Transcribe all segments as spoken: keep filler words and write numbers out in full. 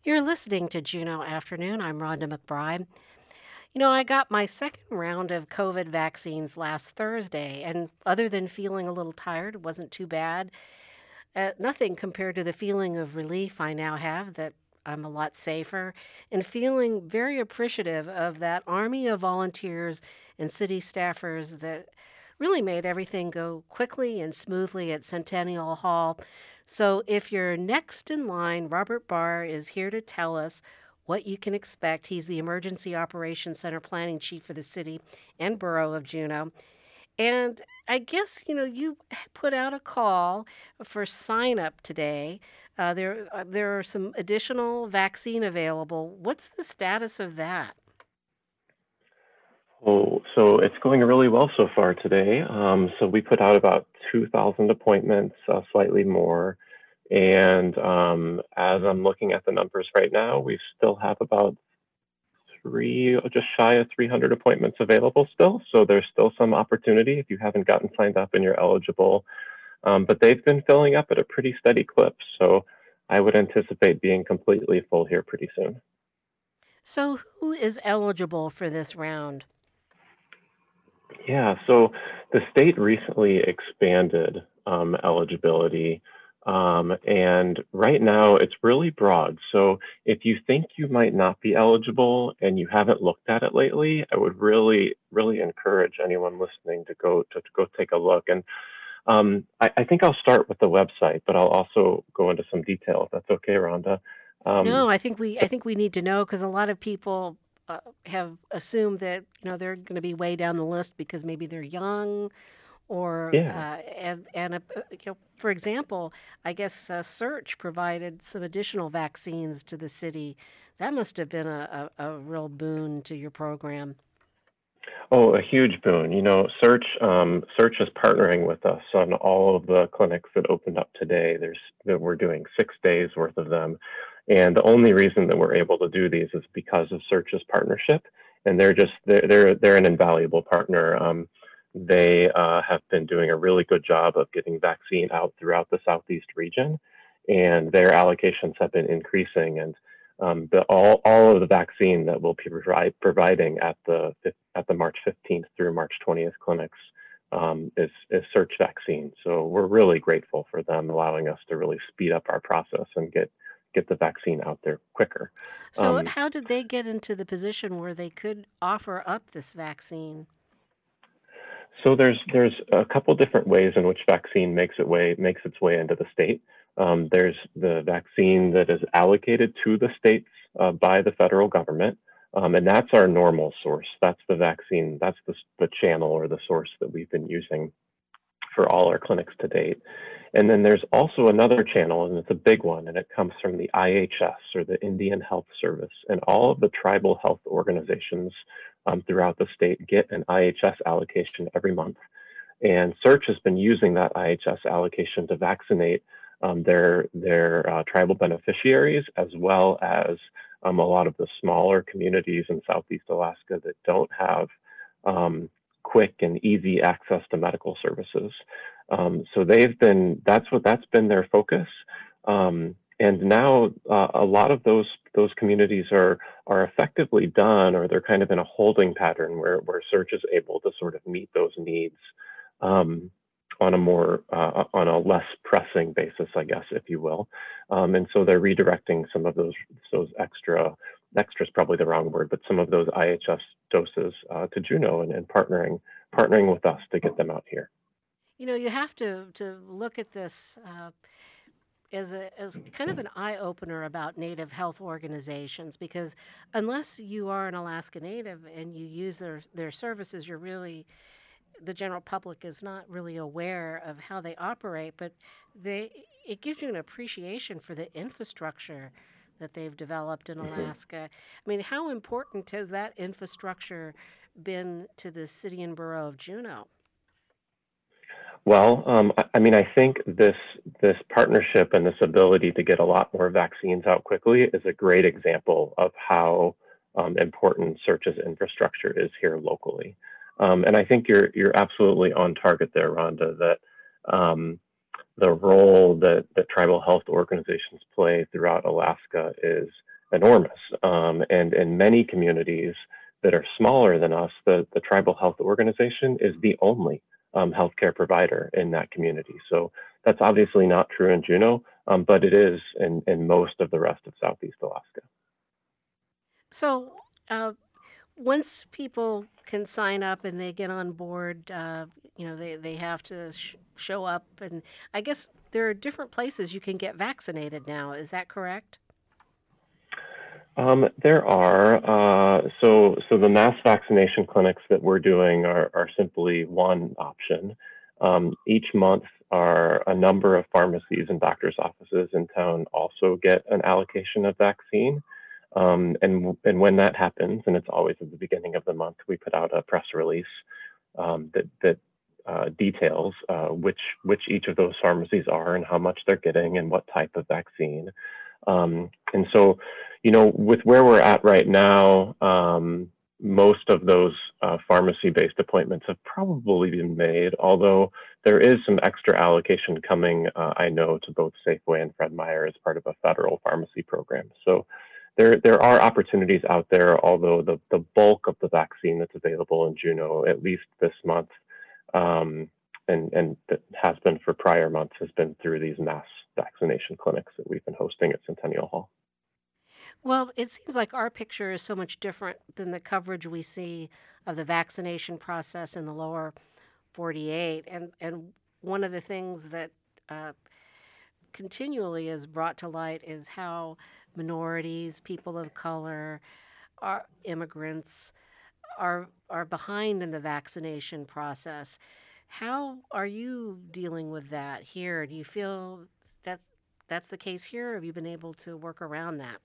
You're listening to Juneau Afternoon. I'm Rhonda McBride. You know, I got my second round of COVID vaccines last Thursday, and other than feeling a little tired, it wasn't too bad. Uh, nothing compared to the feeling of relief I now have that I'm a lot safer and feeling very appreciative of that army of volunteers and city staffers that really made everything go quickly and smoothly at Centennial Hall. So, if you're next in line, Robert Barr is here to tell us what you can expect. He's the Emergency Operations Center Planning Chief for the city and borough of Juneau. And I guess, you know, you put out a call for sign up today. Uh, there, uh, there are some additional vaccine available. What's the status of that? Oh, so it's going really well so far today. Um, so we put out about two thousand appointments, uh, slightly more. And um, as I'm looking at the numbers right now, we still have about three, just shy of three hundred appointments available still. So there's still some opportunity if you haven't gotten signed up and you're eligible. Um, but they've been filling up at a pretty steady clip. So I would anticipate being completely full here pretty soon. So, who is eligible for this round? Yeah, so the state recently expanded um, eligibility, um, and right now it's really broad. So if you think you might not be eligible and you haven't looked at it lately, I would really, really encourage anyone listening to go to, to go take a look. And um, I, I think I'll start with the website, but I'll also go into some detail if that's okay, Rhonda. Um, No, I think we I think we need to know because a lot of people uh, have assumed that you know they're going to be way down the list because maybe they're young or yeah. uh, and and uh, you know, for example, I guess uh, Search provided some additional vaccines to the city. That must have been a, a, a real boon to your program. Oh, a huge boon. You know, Search um, Search is partnering with us on all of the clinics that opened up today. There's that we're doing six days worth of them, and the only reason that we're able to do these is because of Search's partnership, and they're just they're they're, they're an invaluable partner. Um, they uh, have been doing a really good job of getting vaccine out throughout the Southeast region, and their allocations have been increasing. And um, the, all, all of the vaccine that we'll be provide, providing at the at the March fifteenth through March twentieth clinics um, is, is Search vaccine. So we're really grateful for them allowing us to really speed up our process and get get the vaccine out there quicker. So, Um, how did they get into the position where they could offer up this vaccine? So there's there's a couple different ways in which vaccine makes it way makes its way into the state. Um, there's the vaccine that is allocated to the states uh, by the federal government, um, and that's our normal source. That's the vaccine. That's the the channel or the source that we've been using for all our clinics to date. And then there's also another channel, and it's a big one, and it comes from the I H S or the Indian Health Service. And all of the tribal health organizations um, throughout the state get an I H S allocation every month. And Search has been using that I H S allocation to vaccinate um, their, their uh, tribal beneficiaries, as well as um, a lot of the smaller communities in Southeast Alaska that don't have um, quick and easy access to medical services. Um, so they've been, that's what, that's been their focus. Um, and now uh, a lot of those those communities are are effectively done, or they're kind of in a holding pattern where where Search is able to sort of meet those needs um, on a more uh, on a less pressing basis, I guess, if you will. Um, and so they're redirecting some of those those extra extra is probably the wrong word, but some of those I H S doses uh, to Juneau and, and partnering partnering with us to get them out here. You know, you have to to look at this. Uh, as a as kind of an eye opener about Native health organizations because unless you are an Alaska Native and you use their their services, you're really the general public is not really aware of how they operate. But they it gives you an appreciation for the infrastructure that they've developed in Mhm. Alaska. I mean, how important has that infrastructure been to the city and borough of Juneau? Well, um, I, I mean, I think this this partnership and this ability to get a lot more vaccines out quickly is a great example of how um, important Search's infrastructure is here locally. Um, and I think you're you're absolutely on target there, Rhonda. That um, the role that that tribal health organizations play throughout Alaska is enormous. Um, and in many communities that are smaller than us, the, the tribal health organization is the only um, healthcare provider in that community. So that's obviously not true in Juneau, um, but it is in, in most of the rest of Southeast Alaska. So, uh, once people can sign up and they get on board, uh, you know, they, they have to sh- show up. And I guess there are different places you can get vaccinated now. Is that correct? Um, there are uh, so so the mass vaccination clinics that we're doing are, are simply one option. Um, each month, are a number of pharmacies and doctors' offices in town also get an allocation of vaccine. Um, and and when that happens, and it's always at the beginning of the month, we put out a press release um, that that uh, details uh, which which each of those pharmacies are and how much they're getting and what type of vaccine. Um, and so, you know, with where we're at right now, um, most of those uh, pharmacy-based appointments have probably been made, although there is some extra allocation coming, uh, I know, to both Safeway and Fred Meyer as part of a federal pharmacy program. So there, there are opportunities out there, although the, the bulk of the vaccine that's available in Juneau, at least this month, um, and, and that has been for prior months, has been through these mass vaccination clinics that we've been hosting at Centennial Hall. Well, it seems like our picture is so much different than the coverage we see of the vaccination process in the lower forty-eight. And, and one of the things that uh, continually is brought to light is how minorities, people of color, our immigrants are are behind in the vaccination process. How are you dealing with that here? Do you feel that that's the case here? Or have you been able to work around that?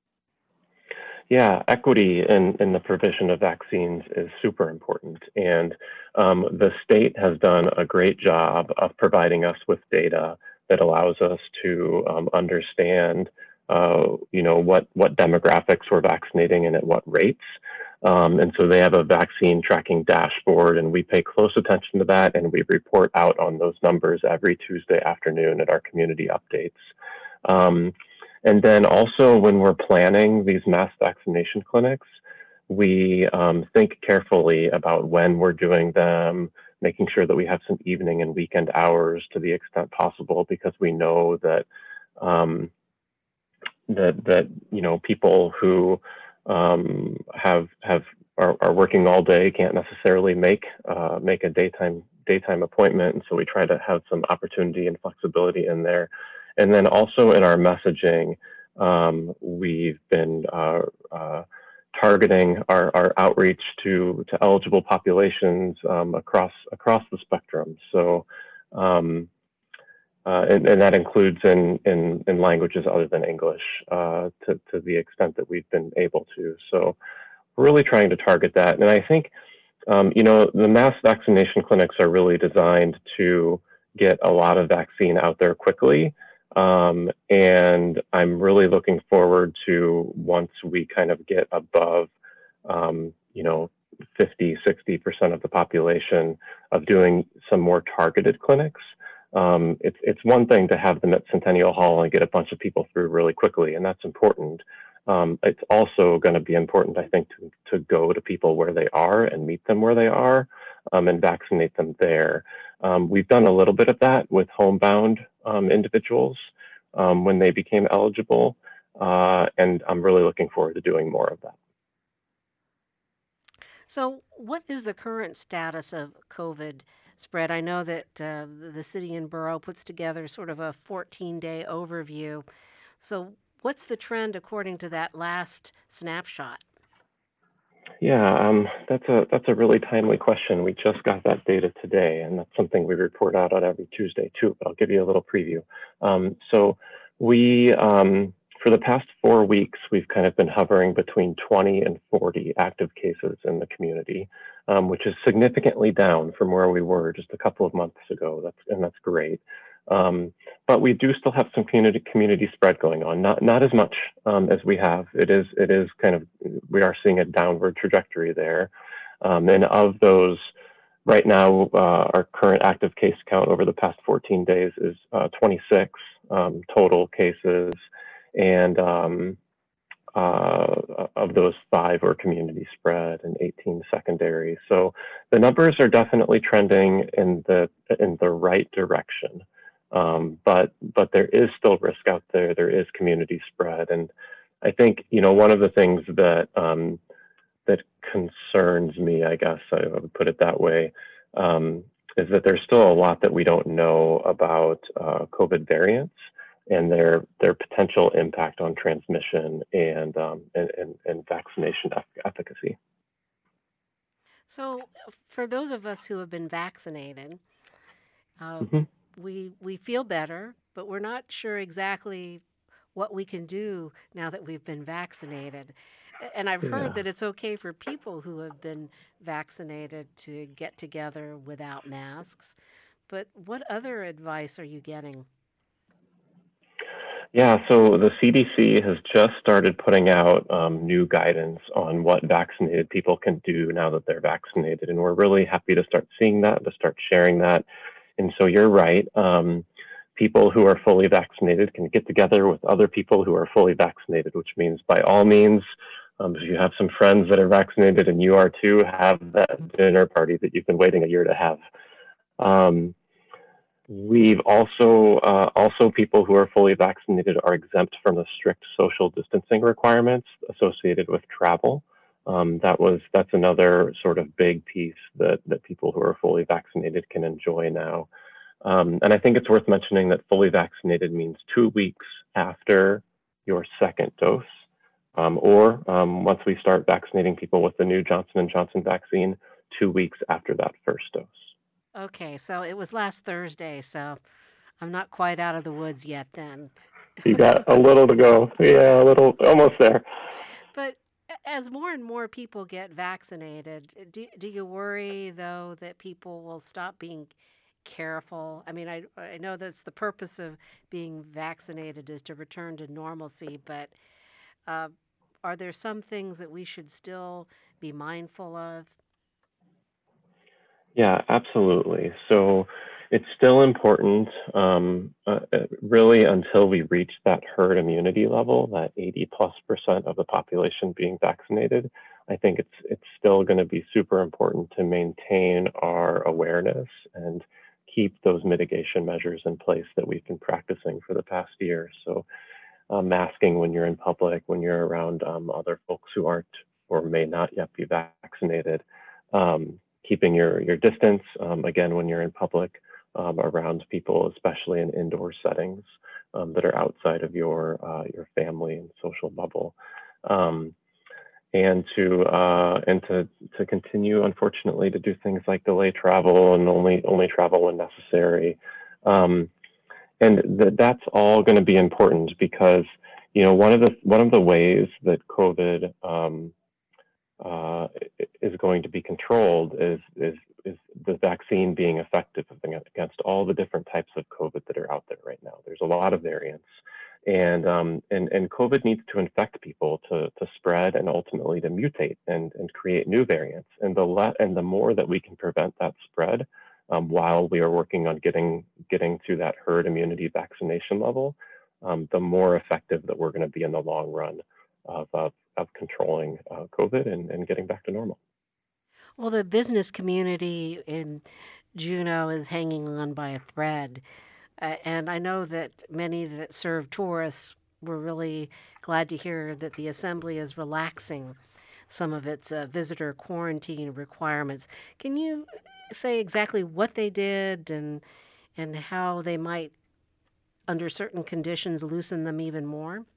Yeah, equity in, in the provision of vaccines is super important. And um, the state has done a great job of providing us with data that allows us to um, understand, uh, you know, what, what demographics we're vaccinating and at what rates. Um, and so they have a vaccine tracking dashboard, and we pay close attention to that, and we report out on those numbers every Tuesday afternoon at our community updates. Um, and then also when we're planning these mass vaccination clinics, we um, think carefully about when we're doing them, making sure that we have some evening and weekend hours to the extent possible, because we know that um, that that you know people who um, have have are, are working all day can't necessarily make uh, make a daytime daytime appointment, and so we try to have some opportunity and flexibility in there. And then also in our messaging, um, we've been uh, uh, targeting our, our outreach to to eligible populations um, across across the spectrum. So. Um, uh, and, and that includes in, in, in languages other than English uh, to, to the extent that we've been able to. So we're really trying to target that. And I think, um, you know, the mass vaccination clinics are really designed to get a lot of vaccine out there quickly. Um, and I'm really looking forward to once we kind of get above, um, you know, fifty, sixty percent of the population of doing some more targeted clinics. Um, it's, it's one thing to have them at Centennial Hall and get a bunch of people through really quickly, and that's important. Um, it's also going to be important, I think, to, to go to people where they are and meet them where they are um, and vaccinate them there. Um, we've done a little bit of that with homebound um, individuals um, when they became eligible, uh, and I'm really looking forward to doing more of that. So, what is the current status of COVID spread? I know that uh, the city and borough puts together sort of a fourteen day overview. So, what's the trend according to that last snapshot? Yeah, um, that's a that's a really timely question. We just got that data today, and that's something we report out on every Tuesday too. But I'll give you a little preview. Um, so we, um, for the past four weeks, we've kind of been hovering between twenty and forty active cases in the community, um, which is significantly down from where we were just a couple of months ago. That's and that's great. Um, but we do still have some community community spread going on. Not not as much um, as we have. It is it is kind of we are seeing a downward trajectory there. Um, and of those, right now, uh, our current active case count over the past fourteen days is uh, twenty-six um, total cases, and um, uh, of those five were community spread and eighteen secondary. So the numbers are definitely trending in the in the right direction. Um, but but there is still risk out there. There is community spread, and I think you know one of the things that um, that concerns me, I guess I would put it that way, um, is that there's still a lot that we don't know about uh, COVID variants and their their potential impact on transmission and um, and, and, and vaccination efficacy. So, for those of us who have been vaccinated, uh, Mm-hmm. we we feel better, but we're not sure exactly what we can do now that we've been vaccinated. And I've heard Yeah. that it's okay for people who have been vaccinated to get together without masks. But what other advice are you getting? Yeah, so the C D C has just started putting out um, new guidance on what vaccinated people can do now that they're vaccinated. And we're really happy to start seeing that, to start sharing that. And so you're right. Um, people who are fully vaccinated can get together with other people who are fully vaccinated, which means by all means, um, if you have some friends that are vaccinated and you are too, have that dinner party that you've been waiting a year to have. Um, We've also uh, also people who are fully vaccinated are exempt from the strict social distancing requirements associated with travel. Um, that was that's another sort of big piece that that people who are fully vaccinated can enjoy now. Um, and I think it's worth mentioning that fully vaccinated means two weeks after your second dose, um, or um, once we start vaccinating people with the new Johnson and Johnson vaccine, two weeks after that first dose. Okay, so it was last Thursday, so I'm not quite out of the woods yet then. You got a little to go. Yeah, a little, almost there. But as more and more people get vaccinated, uh, do, do you worry, though, that people will stop being careful? I mean, I, I know that's the purpose of being vaccinated is to return to normalcy, but uh, are there some things that we should still be mindful of? Yeah, absolutely. So it's still important, um, uh, uh, really, until we reach that herd immunity level, that eighty plus percent of the population being vaccinated. I think it's it's still going to be super important to maintain our awareness and keep those mitigation measures in place that we've been practicing for the past year. So uh, masking when you're in public, when you're around um, other folks who aren't or may not yet be vaccinated, um, keeping your, your distance, um, again, when you're in public, um, around people, especially in indoor settings um, that are outside of your, uh, your family and social bubble. Um, and to uh, and to to continue, unfortunately, to do things like delay travel and only only travel when necessary. Um, and th- that's all going to be important because you know one of the one of the ways that COVID um, uh, is going to be controlled is is is the vaccine being effective against all the different types of COVID that are out there right now. There's a lot of variants, and um, and and COVID needs to infect people to to spread and ultimately to mutate and and create new variants. And the le- and the more that we can prevent that spread, um, while we are working on getting getting to that herd immunity vaccination level, um, the more effective that we're going to be in the long run of of, of controlling uh, COVID and, and getting back to normal. Well, the business community in Juneau is hanging on by a thread. Uh, and I know that many that serve tourists were really glad to hear that the Assembly is relaxing some of its uh, visitor quarantine requirements. Can you say exactly what they did and and how they might, under certain conditions, loosen them even more?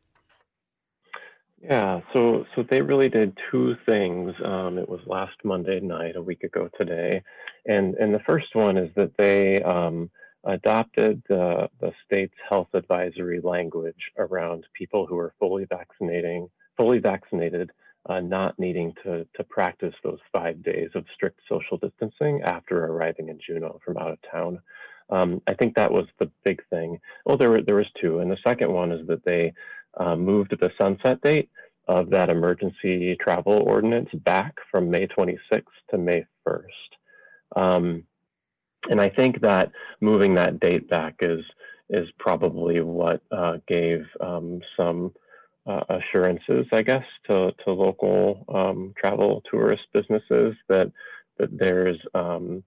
Yeah, so so they really did two things. Um, it was last Monday night, a week ago today, and and the first one is that they um, adopted the the state's health advisory language around people who are fully vaccinating, fully vaccinated, uh, not needing to to practice those five days of strict social distancing after arriving in Juneau from out of town. Um, I think that was the big thing. Well, there were there was two, and the second one is that they uh, moved the sunset date of that emergency travel ordinance back from May twenty-sixth to May first. Um, and I think that moving that date back is is probably what uh, gave um, some uh, assurances, I guess, to, to local um, travel tourist businesses that that there's um,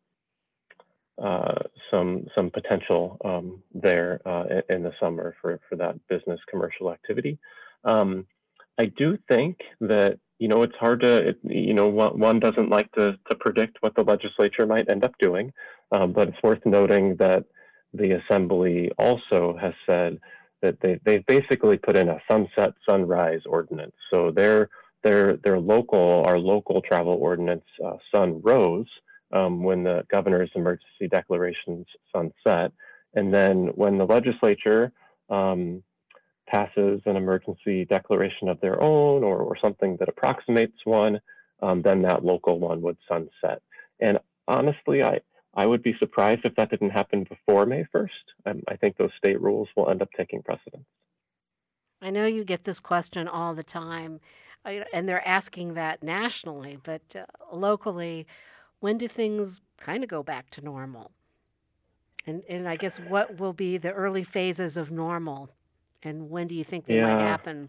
uh, some some potential um, there uh, in, in the summer for for that business commercial activity. Um, I do think that you know it's hard to it, you know one, one doesn't like to to predict what the legislature might end up doing, um, but it's worth noting that the assembly also has said that they they've basically put in a sunset sunrise ordinance. So their their their local our local travel ordinance uh, sun rose um, when the governor's emergency declarations sunset, and then when the legislature um, passes an emergency declaration of their own or, or something that approximates one, um, then that local one would sunset. And honestly, I, I would be surprised if that didn't happen before May first. Um, I think those state rules will end up taking precedence. I know you get this question all the time, I- and they're asking that nationally, but uh, locally, when do things kind of go back to normal? And and I guess what will be the early phases of normal, and when do you think they might Yeah, happen?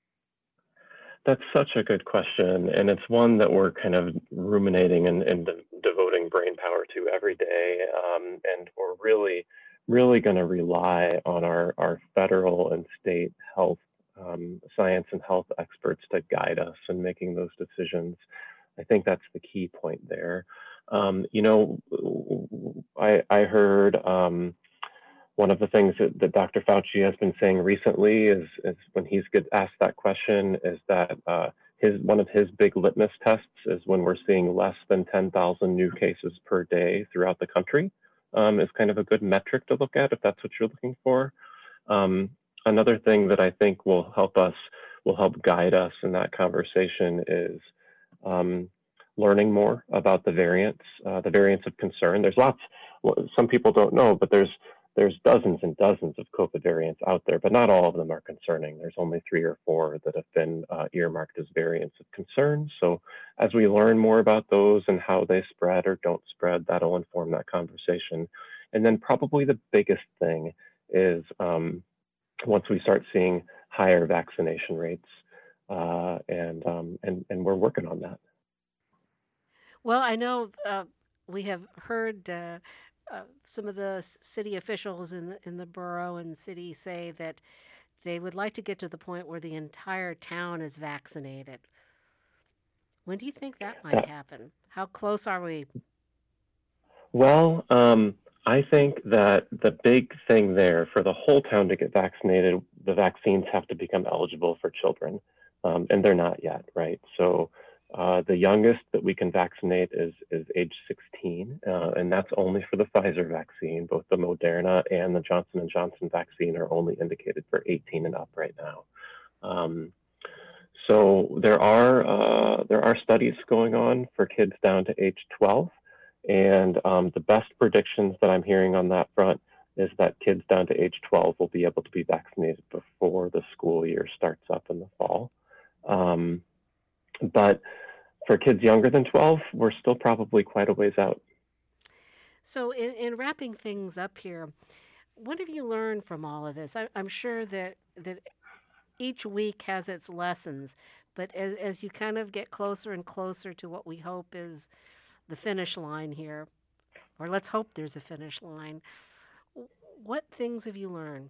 that's such a good question. And it's one that we're kind of ruminating and, and de- devoting brain power to every day. Um, and we're really, really going to rely on our, our federal and state health, um, science and health experts to guide us in making those decisions. I think that's the key point there. Um, you know, I, I heard um, one of the things that, that Doctor Fauci has been saying recently is, is when he's get asked that question is that uh, his one of his big litmus tests is when we're seeing less than ten thousand new cases per day throughout the country um, is kind of a good metric to look at if that's what you're looking for. Um, another thing that I think will help us, will help guide us in that conversation is um, learning more about the variants, uh, the variants of concern. There's lots, well, some people don't know, but there's there's dozens and dozens of COVID variants out there, but not all of them are concerning. There's only three or four that have been uh, earmarked as variants of concern. So as we learn more about those and how they spread or don't spread, that'll inform that conversation. And then probably the biggest thing is um, once we start seeing higher vaccination rates, uh, and, um, and and we're working on that. Well, I know uh, we have heard uh, uh, some of the s- city officials in the, in the borough and city say that they would like to get to the point where the entire town is vaccinated. When do you think that might That happen? How close are we? Well, um, I think that the big thing there for the whole town to get vaccinated, the vaccines have to become eligible for children, um, and they're not yet, right? So uh, the youngest that we can vaccinate is is age sixteen, uh, and that's only for the Pfizer vaccine. Both the Moderna and the Johnson and Johnson vaccine are only indicated for eighteen and up right now. Um, so there are uh, there are studies going on for kids down to age twelve, and um, the best predictions that I'm hearing on that front is that kids down to age twelve will be able to be vaccinated before the school year starts up in the fall. Um, but for kids younger than twelve, we're still probably quite a ways out. So, in, in wrapping things up here, what have you learned from all of this? I, I'm sure that that each week has its lessons, but as as you kind of get closer and closer to what we hope is the finish line here, or let's hope there's a finish line, w- what things have you learned?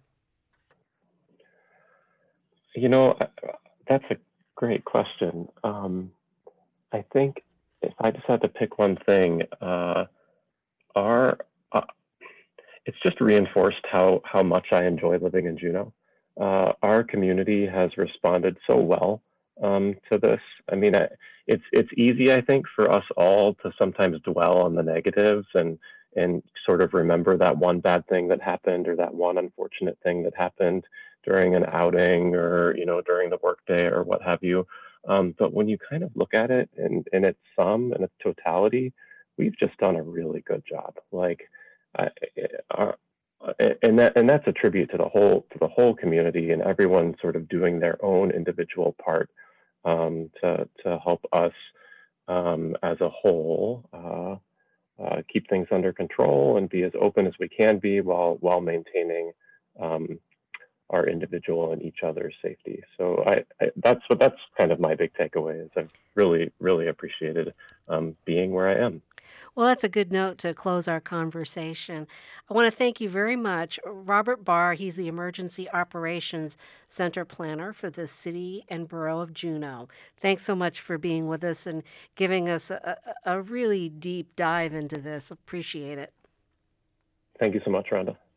You know, that's a great question. Um, I think if I just had to pick one thing, uh, our uh, it's just reinforced how how much I enjoy living in Juneau. Uh, our community has responded so well um, to this. I mean, I, it's it's easy, I think, for us all to sometimes dwell on the negatives and and sort of remember that one bad thing that happened or that one unfortunate thing that happened during an outing or you know during the workday or what have you. Um, but when you kind of look at it in, in its sum and its totality, we've just done a really good job. Like I, uh, and that and that's a tribute to the whole to the whole community and everyone sort of doing their own individual part um, to to help us um, as a whole uh, uh, keep things under control and be as open as we can be while while maintaining um, our individual and each other's safety. So I, I that's what that's kind of my big takeaway is I've really, really appreciated um, being where I am. Well, that's a good note to close our conversation. I want to thank you very much. Robert Barr, he's the Emergency Operations Center Planner for the City and Borough of Juneau. Thanks so much for being with us and giving us a, a a really deep dive into this. Appreciate it. Thank you so much, Rhonda.